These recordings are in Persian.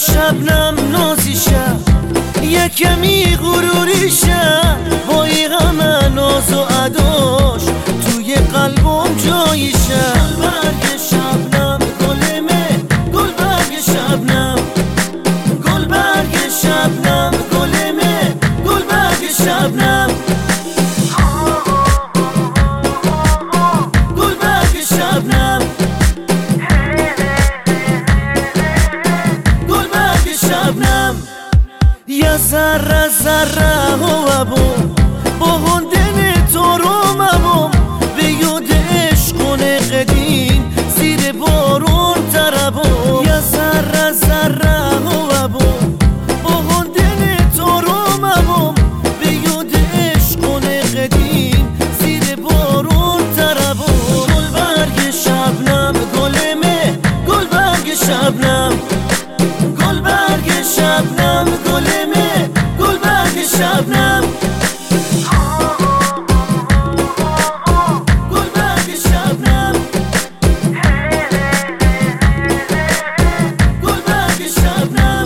شبنم نازیشم یه کمی غروریشم با این همه ناز و عداش توی قلبم جاییشم. گلبرگ شبنم گلمه گلبرگ شبنم گلبرگ شبنم گلمه گلبرگ شبنم گلبرگ شبنم گلبرگ شبنم یا ذره ذره هوابم با هندن تو رو مبم به یاد عشقون قدیم زیر بارون تربم. یا ذره ذره هوابم با هندن تو رو مبم به یاد عشقون قدیم زیر بارون تربم. گلبرگ شبنم گلمه گلبرگ شبنم گلبرگ شبنم گلمه گلبرگ شبنم گلبرگ شبنم گلبرگ شبنم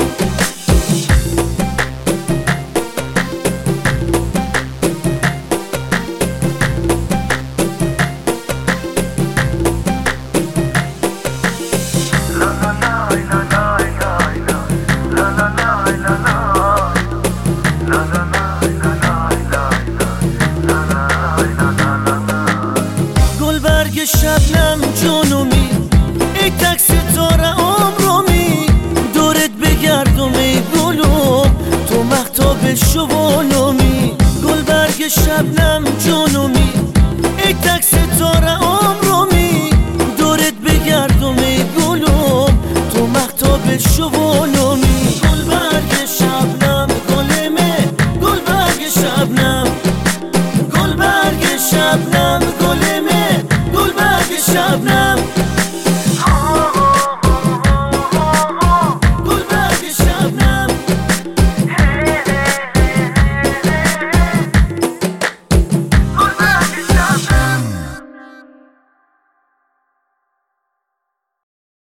گلبرگ شبنم جنومی ای تک ستاره عمرمی دورت بگردم ای گلوم تو مهتاب شوالمی. گلبرگ شبنم جنومی ای تک ستاره عمرمی دورت بگردم ای گلوم تو مهتاب شوالمی. گلبرگ شبنم گلمه گلبرگ شبنم گلبرگ شبنم گلمه گلبرگ شبنم